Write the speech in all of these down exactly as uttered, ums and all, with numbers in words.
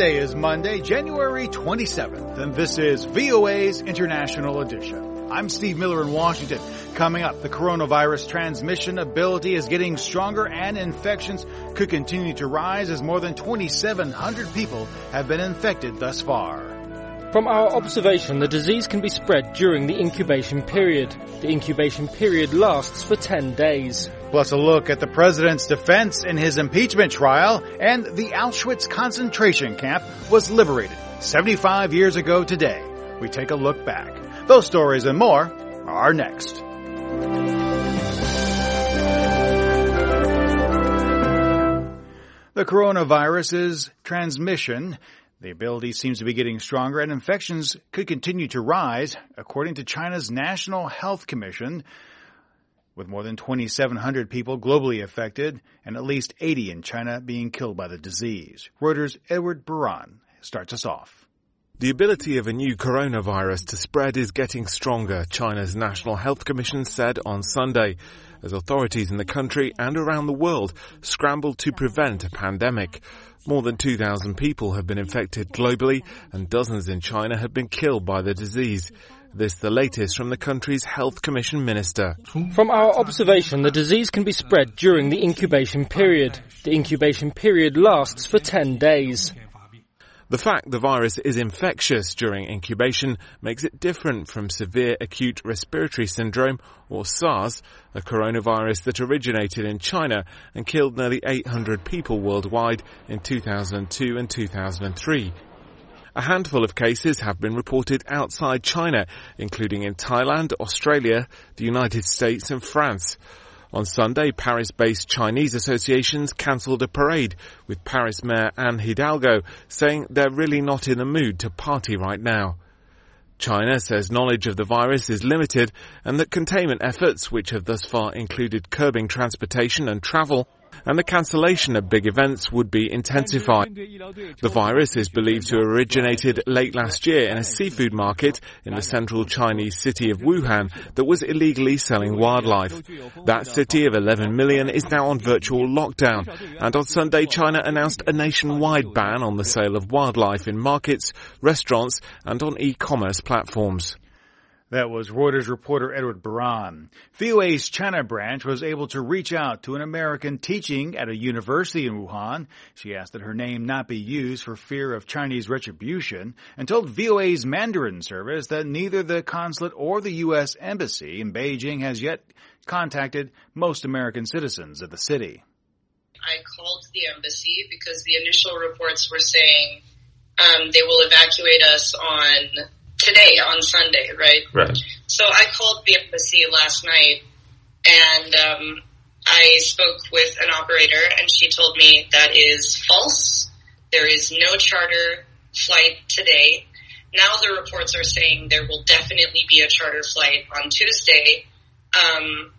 Today is Monday, January twenty-seventh, and this is V O A's International Edition. I'm Steve Miller in Washington. Coming up, the coronavirus transmission ability is getting stronger and infections could continue to rise as more than twenty-seven hundred people have been infected thus far. From our observation, the disease can be spread during the incubation period. The incubation period lasts for ten days. Plus a look at the president's defense in his impeachment trial, and the Auschwitz concentration camp was liberated seventy-five years ago today. We take a look back. Those stories and more are next. The coronavirus's transmission, the ability seems to be getting stronger, and infections could continue to rise, according to China's National Health Commission, with more than twenty-seven hundred people globally affected and at least eighty in China being killed by the disease. Reuters' Edward Baran starts us off. The ability of a new coronavirus to spread is getting stronger, China's National Health Commission said on Sunday, as authorities in the country and around the world scrambled to prevent a pandemic. More than two thousand people have been infected globally, and dozens in China have been killed by the disease. This the latest from the country's Health Commission minister. From our observation, the disease can be spread during the incubation period. The incubation period lasts for ten days. The fact the virus is infectious during incubation makes it different from severe acute respiratory syndrome, or SARS, a coronavirus that originated in China and killed nearly eight hundred people worldwide in two thousand two and two thousand three. A handful of cases have been reported outside China, including in Thailand, Australia, the United States and France. On Sunday, Paris-based Chinese associations cancelled a parade, with Paris Mayor Anne Hidalgo saying they're really not in the mood to party right now. China says knowledge of the virus is limited and that containment efforts, which have thus far included curbing transportation and travel, and the cancellation of big events would be intensified. The virus is believed to have originated late last year in a seafood market in the central Chinese city of Wuhan that was illegally selling wildlife. That city of eleven million is now on virtual lockdown, and on Sunday China announced a nationwide ban on the sale of wildlife in markets, restaurants and on e-commerce platforms. That was Reuters reporter Edward Baran. V O A's China branch was able to reach out to an American teaching at a university in Wuhan. She asked that her name not be used for fear of Chinese retribution and told V O A's Mandarin service that neither the consulate or the U S embassy in Beijing has yet contacted most American citizens of the city. I called the embassy because the initial reports were saying um, they will evacuate us on today, on Sunday, right? Right. So I called the embassy last night, and um, I spoke with an operator, and she told me that is false. There is no charter flight today. Now the reports are saying there will definitely be a charter flight on Tuesday. Um,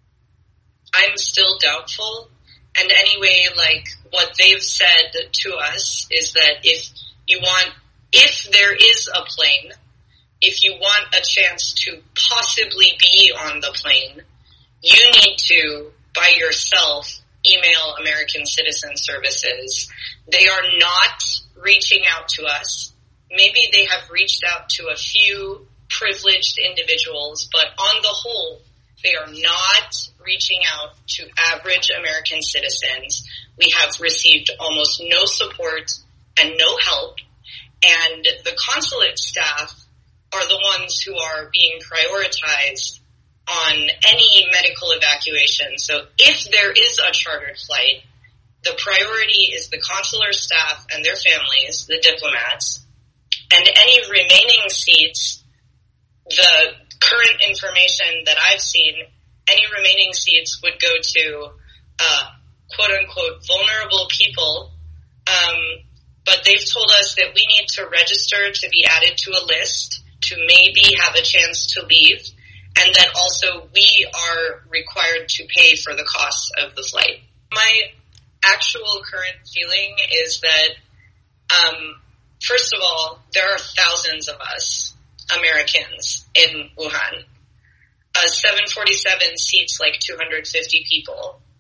I'm still doubtful. And anyway, like, what they've said to us is that if you want, if there is a plane, if you want a chance to possibly be on the plane, you need to, by yourself, email American Citizen Services. They are not reaching out to us. Maybe they have reached out to a few privileged individuals, but on the whole, they are not reaching out to average American citizens. We have received almost no support and no help, and the consulate staff are the ones who are being prioritized on any medical evacuation. So if there is a chartered flight, the priority is the consular staff and their families, the diplomats, and any remaining seats, the current information that I've seen, any remaining seats would go to uh, quote-unquote vulnerable people, um, but they've told us that we need to register to be added to a list to maybe have a chance to leave, and that also we are required to pay for the cost of the flight. My actual current feeling is that, um, first of all, there are thousands of us, Americans, in Wuhan. Uh, seven forty-seven seats like two hundred fifty people.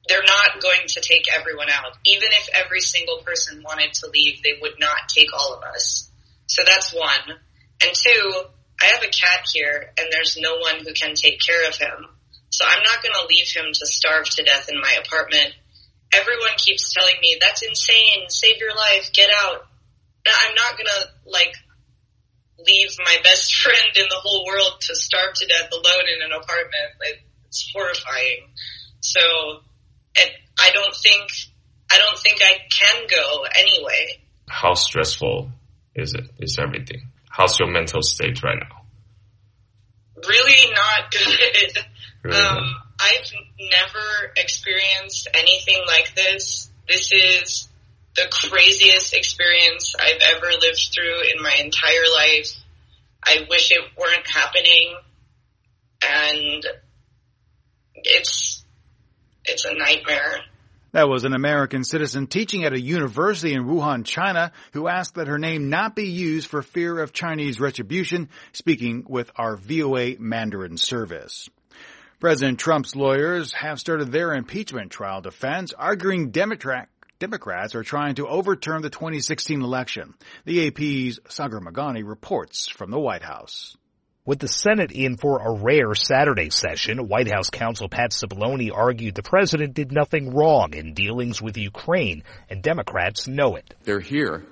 they're not going to take everyone out. Even if every single person wanted to leave, they would not take all of us. So that's one. And two, I have a cat here, and there's no one who can take care of him. So I'm not going to leave him to starve to death in my apartment. Everyone keeps telling me, that's insane, save your life, get out. Now, I'm not going to, like, leave my best friend in the whole world to starve to death alone in an apartment. It's horrifying. So it, I don't think, I don't think I can go anyway. How stressful is it? Is everything? How's your mental state right now? Really not good. Really um, not. I've never experienced anything like this. This is the craziest experience I've ever lived through in my entire life. I wish it weren't happening. And it's, it's a nightmare. That was an American citizen teaching at a university in Wuhan, China, who asked that her name not be used for fear of Chinese retribution, speaking with our V O A Mandarin service. President Trump's lawyers have started their impeachment trial defense, arguing Democrat, Democrats are trying to overturn the twenty sixteen election. The A P's Sagar Meghani reports from the White House. With the Senate in for a rare Saturday session, White House counsel Pat Cipollone argued the president did nothing wrong in dealings with Ukraine, and Democrats know it. They're here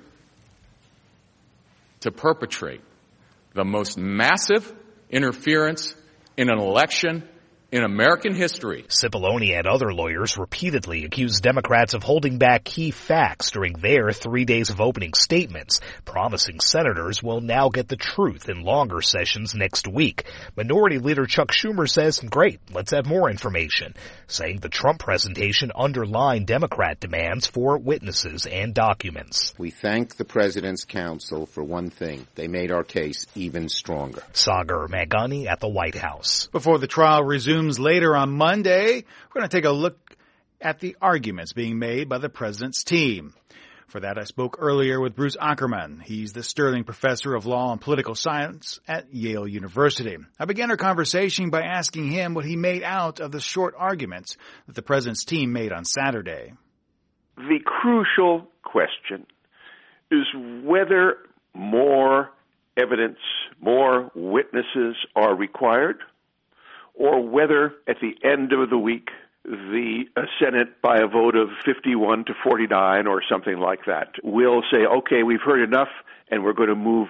to perpetrate the most massive interference in an election in American history. Cipollone and other lawyers repeatedly accused Democrats of holding back key facts during their three days of opening statements, promising senators will now get the truth in longer sessions next week. Minority Leader Chuck Schumer says, great, let's have more information, saying the Trump presentation underlined Democrat demands for witnesses and documents. We thank the President's counsel for one thing. They made our case even stronger. Sagar Meghani at the White House. Before the trial resumes later on Monday, we're going to take a look at the arguments being made by the president's team. For that, I spoke earlier with Bruce Ackerman. He's the Sterling Professor of Law and Political Science at Yale University. I began our conversation by asking him what he made out of the short arguments that the president's team made on Saturday. The crucial question is whether more evidence, more witnesses are required, or whether at the end of the week the uh, Senate, by a vote of fifty-one to forty-nine or something like that, will say, okay, we've heard enough, and we're going to move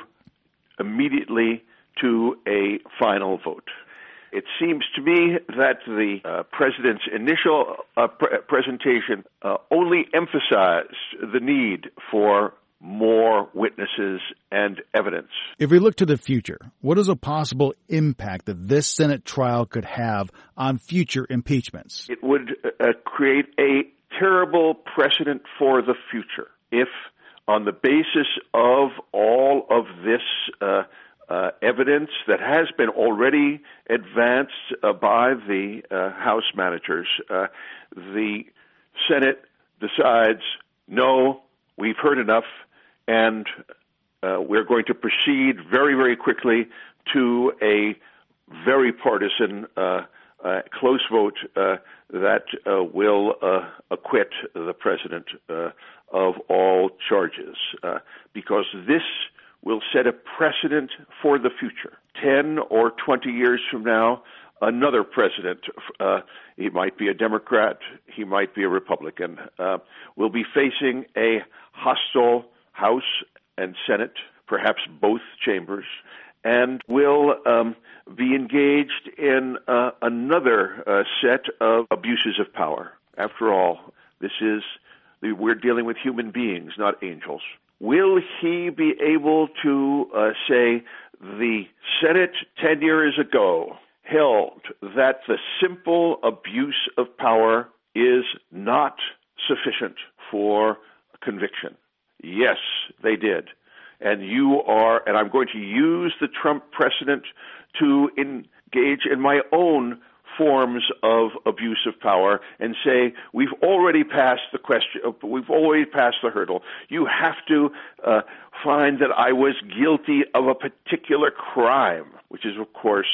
immediately to a final vote. It seems to me that the uh, president's initial uh, pre- presentation uh, only emphasized the need for more witnesses and evidence. If we look to the future, what is a possible impact that this Senate trial could have on future impeachments? It would uh, create a terrible precedent for the future if, on the basis of all of this uh, uh, evidence that has been already advanced uh, by the uh, House managers, uh, the Senate decides, no, we've heard enough, and uh, we're going to proceed very, very quickly to a very partisan, uh, uh, close vote uh, that uh, will uh, acquit the president uh, of all charges, uh, because this will set a precedent for the future. Ten or twenty years from now, another president, uh, he might be a Democrat, he might be a Republican, uh, will be facing a hostile House and Senate, perhaps both chambers, and will um, be engaged in uh, another uh, set of abuses of power. After all, this is, we're dealing with human beings, not angels. Will he be able to uh, say the Senate ten years ago held that the simple abuse of power is not sufficient for conviction? Yes, they did. And you are, and I'm going to use the Trump precedent to engage in my own forms of abuse of power and say, we've already passed the question, we've already passed the hurdle. You have to uh, find that I was guilty of a particular crime, which is, of course,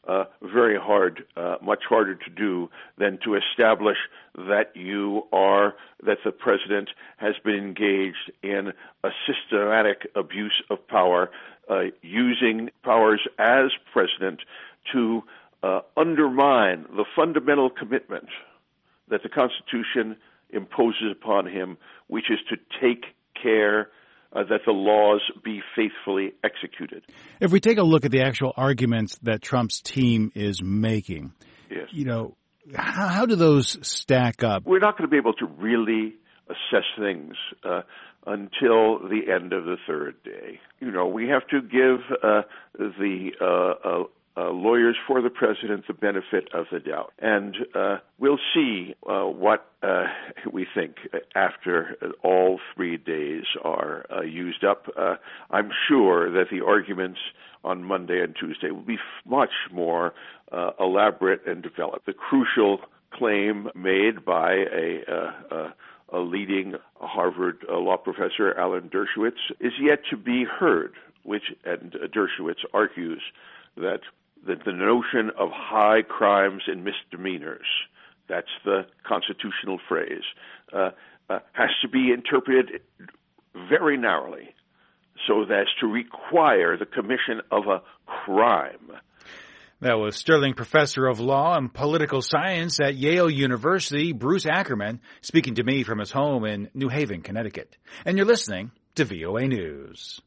uh, very hard, uh, much harder to do than to establish that you are, that the president has been engaged in a systematic abuse of power, uh, using powers as president to uh, undermine the fundamental commitment that the Constitution imposes upon him, which is to take care Uh, that the laws be faithfully executed. If we take a look at the actual arguments that Trump's team is making, yes. you know, how, how do those stack up? We're not going to be able to really assess things uh, until the end of the third day. You know, we have to give uh, the uh, uh, uh, lawyers for the president the benefit of the doubt. And uh, we'll see uh, what uh, we think after all three days are uh, used up. Uh, I'm sure that the arguments on Monday and Tuesday will be much more uh, elaborate and developed. The crucial claim made by a, uh, uh, a leading Harvard uh, law professor, Alan Dershowitz, is yet to be heard, which, and uh, Dershowitz argues that that the notion of high crimes and misdemeanors, that's the constitutional phrase, uh, uh, has to be interpreted very narrowly so as to require the commission of a crime. That was Sterling Professor of Law and Political Science at Yale University, Bruce Ackerman, speaking to me from his home in New Haven, Connecticut. And you're listening to V O A News.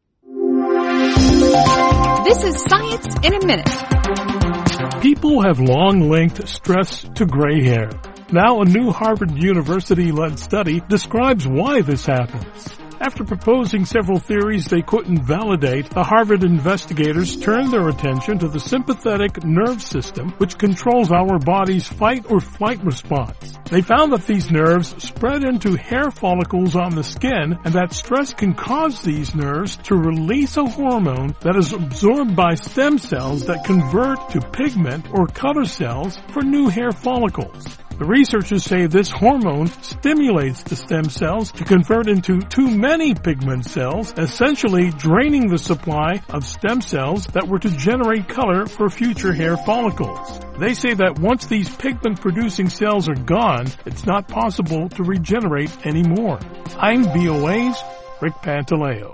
This is Science in a Minute. People have long linked stress to gray hair. Now a new Harvard University-led study describes why this happens. After proposing several theories they couldn't validate, the Harvard investigators turned their attention to the sympathetic nerve system, which controls our body's fight or flight response. They found that these nerves spread into hair follicles on the skin, and that stress can cause these nerves to release a hormone that is absorbed by stem cells that convert to pigment or color cells for new hair follicles. The researchers say this hormone stimulates the stem cells to convert into too many pigment cells, essentially draining the supply of stem cells that were to generate color for future hair follicles. They say that once these pigment-producing cells are gone, it's not possible to regenerate anymore. I'm V O A's Rick Pantaleo.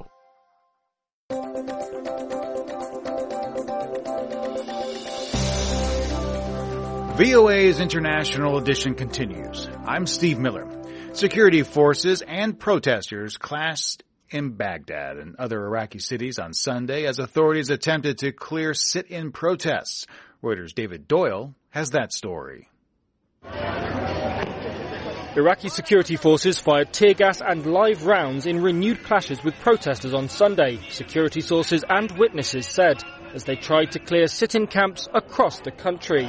V O A's International Edition continues. I'm Steve Miller. Security forces and protesters clashed in Baghdad and other Iraqi cities on Sunday as authorities attempted to clear sit-in protests. Reuters' David Doyle has that story. Iraqi security forces fired tear gas and live rounds in renewed clashes with protesters on Sunday, security sources and witnesses said, as they tried to clear sit-in camps across the country.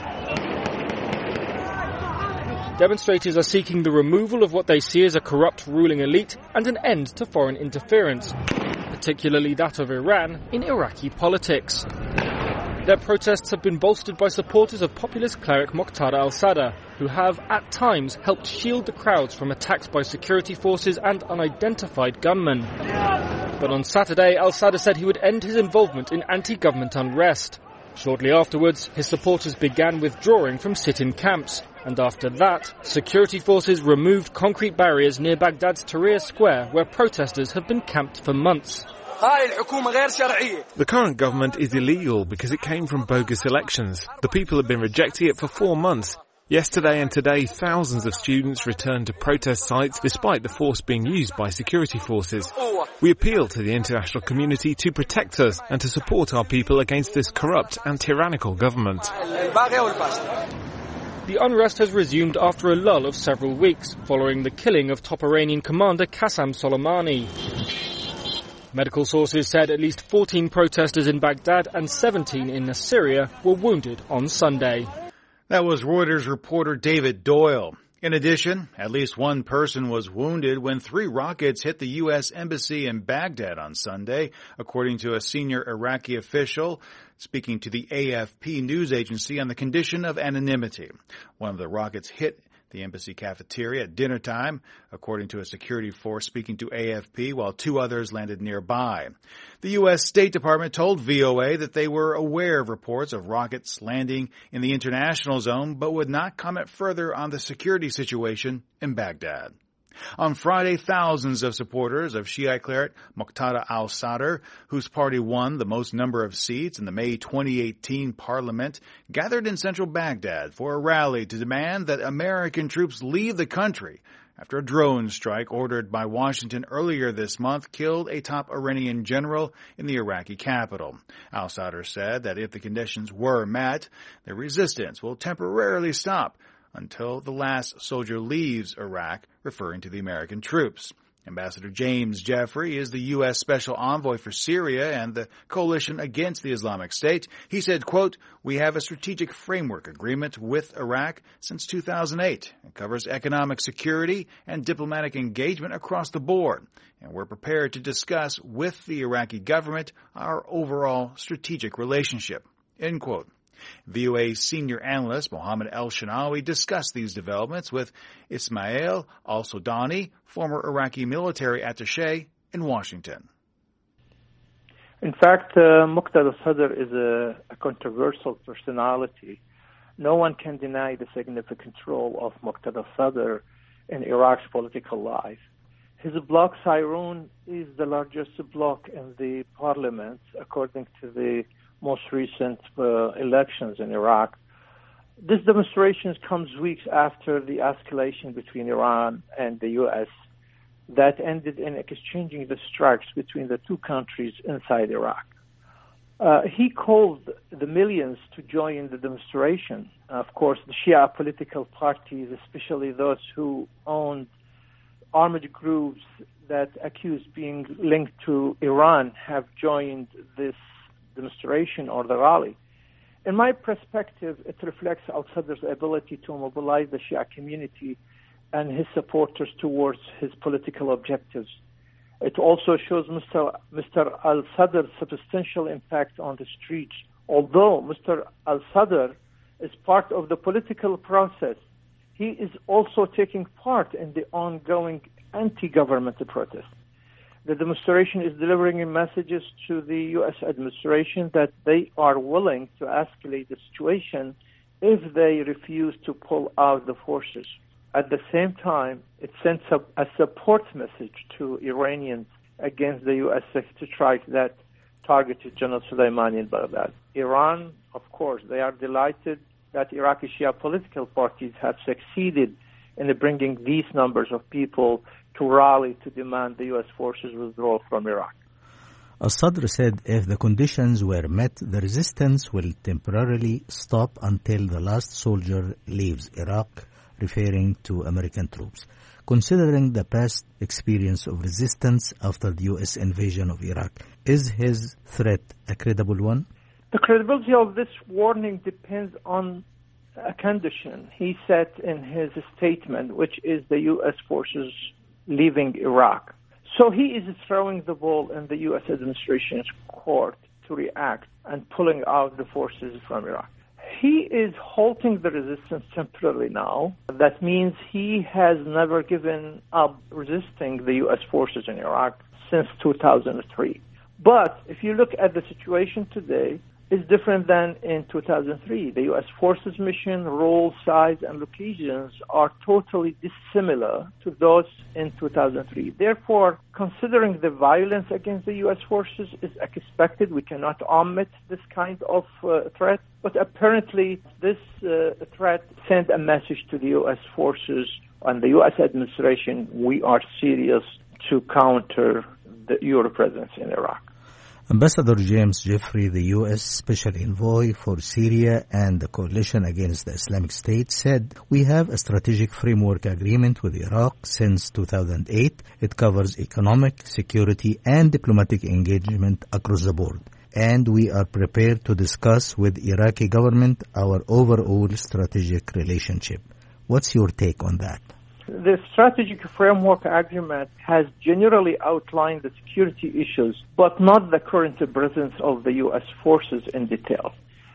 Demonstrators are seeking the removal of what they see as a corrupt ruling elite and an end to foreign interference, particularly that of Iran, in Iraqi politics. Their protests have been bolstered by supporters of populist cleric Muqtada al-Sadr, who have, at times, helped shield the crowds from attacks by security forces and unidentified gunmen. But on Saturday, al-Sadr said he would end his involvement in anti-government unrest. Shortly afterwards, his supporters began withdrawing from sit-in camps. And after that, security forces removed concrete barriers near Baghdad's Tahrir Square, where protesters have been camped for months. The current government is illegal because it came from bogus elections. The people have been rejecting it for four months. Yesterday and today, thousands of students returned to protest sites despite the force being used by security forces. We appeal to the international community to protect us and to support our people against this corrupt and tyrannical government. The unrest has resumed after a lull of several weeks, following the killing of top Iranian commander Qasem Soleimani. Medical sources said at least fourteen protesters in Baghdad and seventeen in Syria were wounded on Sunday. That was Reuters reporter David Doyle. In addition, at least one person was wounded when three rockets hit the U S Embassy in Baghdad on Sunday, according to a senior Iraqi official speaking to the A F P news agency on the condition of anonymity. One of the rockets hit the embassy cafeteria at dinner time, according to a security force speaking to A F P, while two others landed nearby. The U S State Department told V O A that they were aware of reports of rockets landing in the international zone, but would not comment further on the security situation in Baghdad. On Friday, thousands of supporters of Shiite cleric Muqtada al-Sadr, whose party won the most number of seats in the May twenty eighteen parliament, gathered in central Baghdad for a rally to demand that American troops leave the country after a drone strike ordered by Washington earlier this month killed a top Iranian general in the Iraqi capital. Al-Sadr said that if the conditions were met, the resistance will temporarily stop until the last soldier leaves Iraq, referring to the American troops. Ambassador James Jeffrey is the U S Special Envoy for Syria and the coalition against the Islamic State. He said, quote, "We have a strategic framework agreement with Iraq since two thousand eight. It covers economic security and diplomatic engagement across the board, and we're prepared to discuss with the Iraqi government our overall strategic relationship," end quote. V O A senior analyst Mohammed El-Shanawi discussed these developments with Ismail al-Sudani, former Iraqi military attaché in Washington. In fact, uh, Muqtada al-Sadr is a, a controversial personality. No one can deny the significant role of Muqtada al-Sadr in Iraq's political life. His bloc, Sairun, is the largest bloc in the parliament, according to the most recent uh, elections in Iraq. This demonstration comes weeks after the escalation between Iran and the U S that ended in exchanging the strikes between the two countries inside Iraq. Uh, he called the millions to join the demonstration. Of course, the Shia political parties, especially those who owned armed groups that accused being linked to Iran, have joined this demonstration or the rally. In my perspective, it reflects al-Sadr's ability to mobilize the Shia community and his supporters towards his political objectives. It also shows Mister Mister al-Sadr's substantial impact on the streets. Although Mister al-Sadr is part of the political process, he is also taking part in the ongoing anti-government protest. The demonstration is delivering messages to the U S administration that they are willing to escalate the situation if they refuse to pull out the forces. At the same time, it sends a, a support message to Iranians against the U S strike that targeted General Soleimani in Baghdad. Iran, of course, they are delighted that Iraqi Shia political parties have succeeded in bringing these numbers of people to rally to demand the U S forces withdraw from Iraq. Al-Sadr said if the conditions were met, the resistance will temporarily stop until the last soldier leaves Iraq, referring to American troops. Considering the past experience of resistance after the U S invasion of Iraq, is his threat a credible one? The credibility of this warning depends on a condition he set in his statement, which is the U S forces leaving Iraq. So he is throwing the ball in the U S administration's court to react and pulling out the forces from Iraq. He is halting the resistance temporarily now. That means he has never given up resisting the U S forces in Iraq since two thousand three. But if you look at the situation today, it's different than in two thousand three. The U S forces mission, role, size, and locations are totally dissimilar to those in two thousand three. Therefore, considering the violence against the U S forces is expected, we cannot omit this kind of uh, threat. But apparently, this uh, threat sent a message to the U S forces and the U S administration, we are serious to counter the, your presence in Iraq. Ambassador James Jeffrey, the U S Special Envoy for Syria and the Coalition Against the Islamic State, said, "We have a strategic framework agreement with Iraq since two thousand eight. It covers economic, security, and diplomatic engagement across the board. And we are prepared to discuss with Iraqi government our overall strategic relationship." What's your take on that? The strategic framework agreement has generally outlined the security issues, but not the current presence of the U S forces in detail.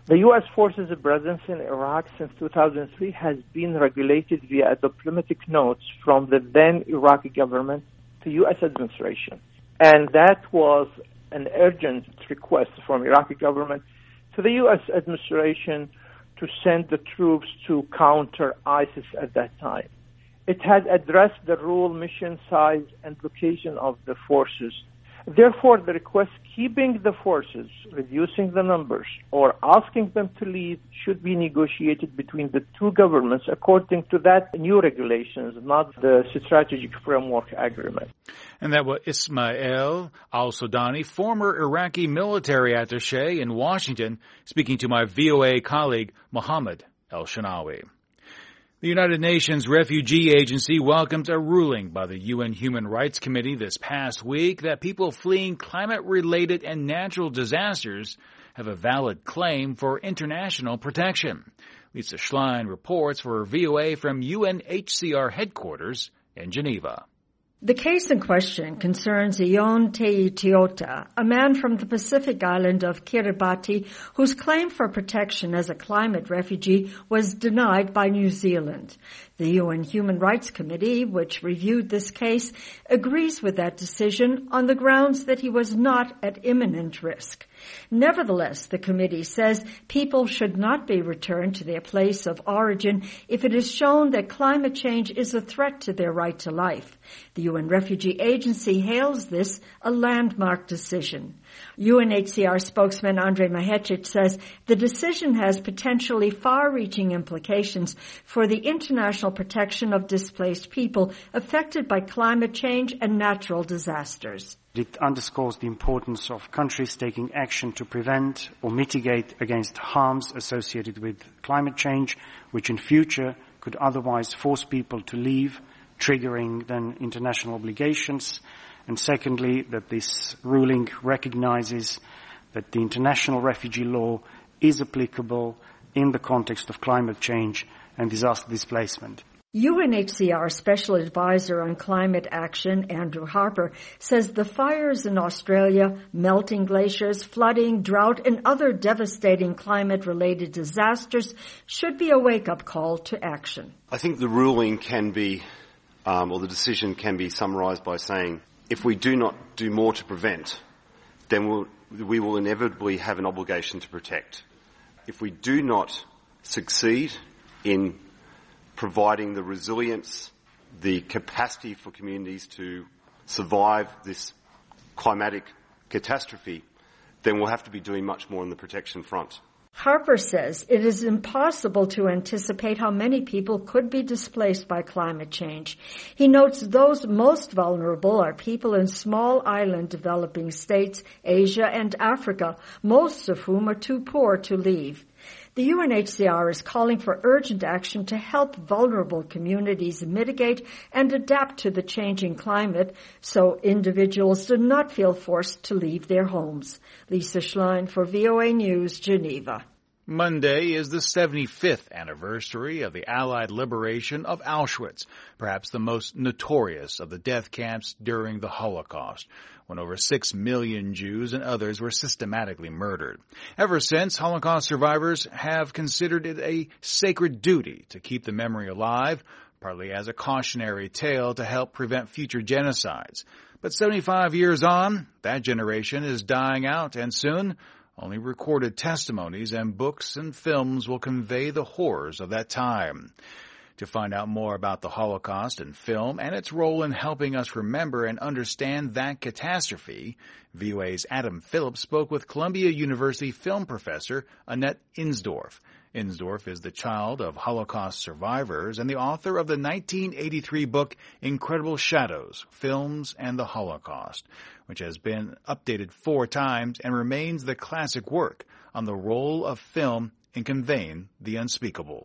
The U S forces' presence in Iraq since two thousand three has been regulated via diplomatic notes from the then Iraqi government to U S administration. And that was an urgent request from Iraqi government to the U S administration to send the troops to counter ISIS at that time. It had addressed the role, mission, size, and location of the forces. Therefore, the request keeping the forces, reducing the numbers, or asking them to leave should be negotiated between the two governments according to that new regulations, not the strategic framework agreement. And that was Ismail al-Sudani, former Iraqi military attaché in Washington, speaking to my V O A colleague, Mohammed El-Shanawi. The United Nations Refugee Agency welcomed a ruling by the U N Human Rights Committee this past week that people fleeing climate-related and natural disasters have a valid claim for international protection. Lisa Schlein reports for V O A from U N H C R headquarters in Geneva. The case in question concerns Ion Teitiota, a man from the Pacific island of Kiribati whose claim for protection as a climate refugee was denied by New Zealand. The U N Human Rights Committee, which reviewed this case, agrees with that decision on the grounds that he was not at imminent risk. Nevertheless, the committee says people should not be returned to their place of origin if it is shown that climate change is a threat to their right to life. The U N Refugee Agency hails this a landmark decision. U N H C R spokesman Andrei Mahecic says the decision has potentially far-reaching implications for the international protection of displaced people affected by climate change and natural disasters. It underscores the importance of countries taking action to prevent or mitigate against harms associated with climate change, which in future could otherwise force people to leave, triggering then international obligations. And secondly, that this ruling recognizes that the international refugee law is applicable in the context of climate change and disaster displacement. U N H C R Special Advisor on Climate Action, Andrew Harper, says the fires in Australia, melting glaciers, flooding, drought, and other devastating climate-related disasters should be a wake-up call to action. I think the ruling can be, um, or the decision can be summarised by saying, if we do not do more to prevent, then we'll, we will inevitably have an obligation to protect. If we do not succeed in providing the resilience, the capacity for communities to survive this climatic catastrophe, then we'll have to be doing much more on the protection front. Harper says it is impossible to anticipate how many people could be displaced by climate change. He notes those most vulnerable are people in small island developing states, Asia and Africa, most of whom are too poor to leave. The U N H C R is calling for urgent action to help vulnerable communities mitigate and adapt to the changing climate so individuals do not feel forced to leave their homes. Lisa Schlein for V O A News, Geneva. Monday is the seventy-fifth anniversary of the Allied liberation of Auschwitz, perhaps the most notorious of the death camps during the Holocaust, when over six million Jews and others were systematically murdered. Ever since, Holocaust survivors have considered it a sacred duty to keep the memory alive, partly as a cautionary tale to help prevent future genocides. But seventy-five years on, that generation is dying out, and soon only recorded testimonies and books and films will convey the horrors of that time. To find out more about the Holocaust and film and its role in helping us remember and understand that catastrophe, V O A's Adam Phillips spoke with Columbia University film professor Annette Insdorf. Insdorf is the child of Holocaust survivors and the author of the nineteen eighty-three book Incredible Shadows, Films and the Holocaust, which has been updated four times and remains the classic work on the role of film in conveying the unspeakable.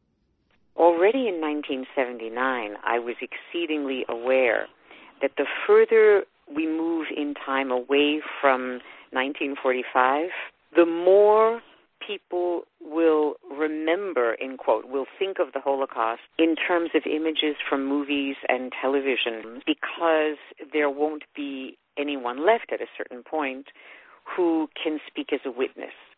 Already in nineteen seventy-nine, I was exceedingly aware that the further we move in time away from nineteen forty-five, the more people will remember, in quote, will think of the Holocaust in terms of images from movies and television, because there won't be anyone left at a certain point who can speak as a witness.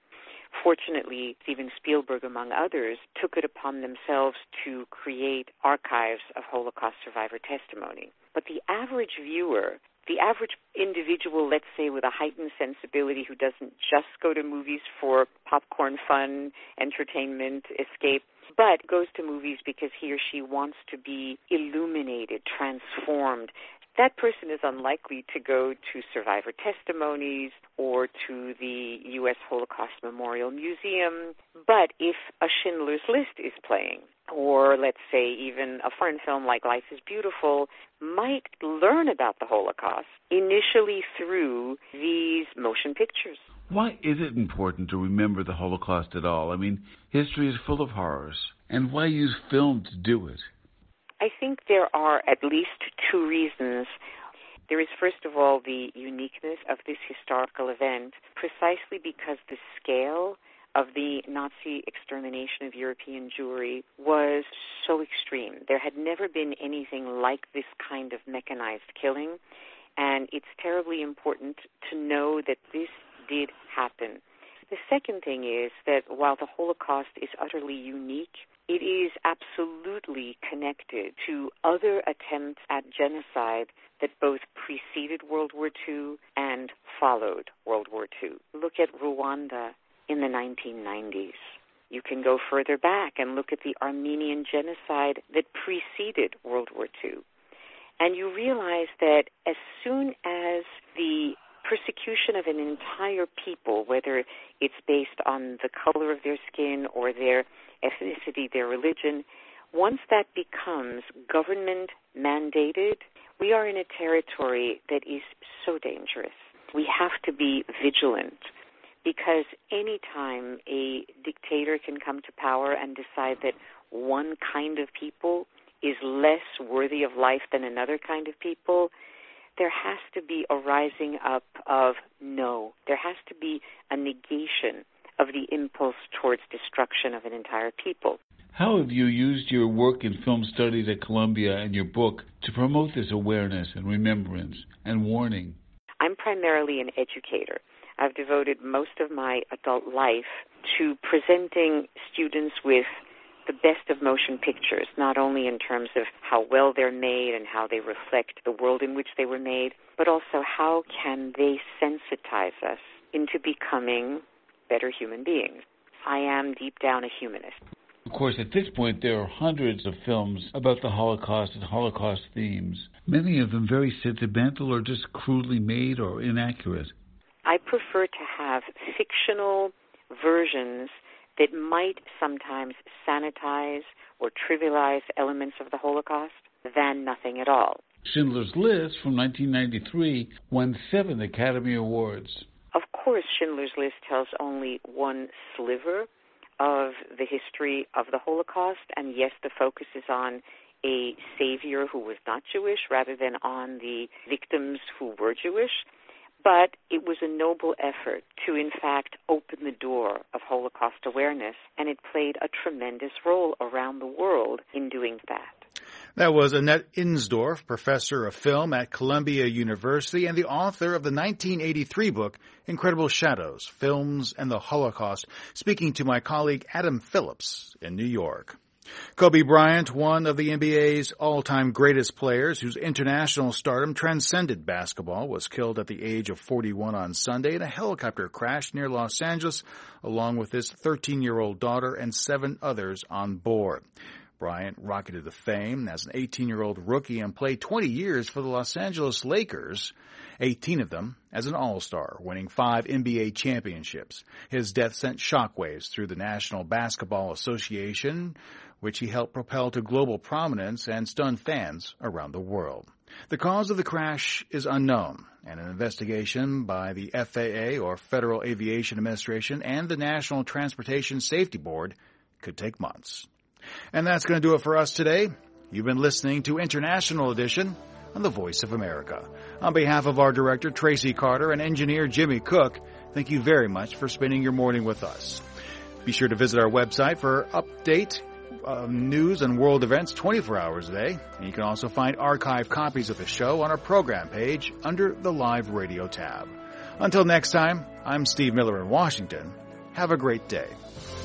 Fortunately, Steven Spielberg, among others, took it upon themselves to create archives of Holocaust survivor testimony. But the average viewer, the average individual, let's say, with a heightened sensibility who doesn't just go to movies for popcorn fun, entertainment, escape, but goes to movies because he or she wants to be illuminated, transformed, that person is unlikely to go to survivor testimonies or to the U S Holocaust Memorial Museum. But if a Schindler's List is playing, or let's say even a foreign film like Life is Beautiful, might learn about the Holocaust initially through these motion pictures. Why is it important to remember the Holocaust at all? I mean, history is full of horrors. And why use film to do it? I think there are at least two reasons. There is, first of all, the uniqueness of this historical event, precisely because the scale of the Nazi extermination of European Jewry was so extreme. There had never been anything like this kind of mechanized killing, and it's terribly important to know that this did happen. The second thing is that while the Holocaust is utterly unique, it is absolutely connected to other attempts at genocide that both preceded World War Two and followed World War Two. Look at Rwanda in the nineteen nineties. You can go further back and look at the Armenian genocide that preceded World War Two. And you realize that as soon as the persecution of an entire people, whether it's based on the color of their skin or their ethnicity, their religion, once that becomes government mandated, we are in a territory that is so dangerous. We have to be vigilant, because any time a dictator can come to power and decide that one kind of people is less worthy of life than another kind of people, there has to be a rising up of no. There has to be a negation of the impulse towards destruction of an entire people. How have you used your work in film studies at Columbia and your book to promote this awareness and remembrance and warning? I'm primarily an educator. I've devoted most of my adult life to presenting students with the best of motion pictures, not only in terms of how well they're made and how they reflect the world in which they were made, but also how can they sensitize us into becoming better human beings. I am deep down a humanist. Of course, at this point, there are hundreds of films about the Holocaust and Holocaust themes, many of them very sentimental or just crudely made or inaccurate. I prefer to have fictional versions that might sometimes sanitize or trivialize elements of the Holocaust than nothing at all. Schindler's List from nineteen ninety-three won seven Academy Awards. Of course, Schindler's List tells only one sliver of the history of the Holocaust, and yes, the focus is on a savior who was not Jewish rather than on the victims who were Jewish. But it was a noble effort to, in fact, open the door of Holocaust awareness, and it played a tremendous role around the world in doing that. That was Annette Insdorf, professor of film at Columbia University and the author of the nineteen eighty-three book, Incredible Shadows, Films and the Holocaust, speaking to my colleague Adam Phillips in New York. Kobe Bryant, one of the N B A's all-time greatest players whose international stardom transcended basketball, was killed at the age of forty-one on Sunday in a helicopter crash near Los Angeles, along with his thirteen-year-old daughter and seven others on board. Bryant rocketed to fame as an eighteen-year-old rookie and played twenty years for the Los Angeles Lakers, eighteen of them as an all-star, winning five N B A championships. His death sent shockwaves through the National Basketball Association, which he helped propel to global prominence and stunned fans around the world. The cause of the crash is unknown, and an investigation by the F A A, or Federal Aviation Administration, and the National Transportation Safety Board could take months. And that's going to do it for us today. You've been listening to International Edition on the Voice of America. On behalf of our director, Tracy Carter, and engineer Jimmy Cook, thank you very much for spending your morning with us. Be sure to visit our website for update uh, news and world events twenty-four hours a day. And you can also find archived copies of the show on our program page under the Live Radio tab. Until next time, I'm Steve Miller in Washington. Have a great day.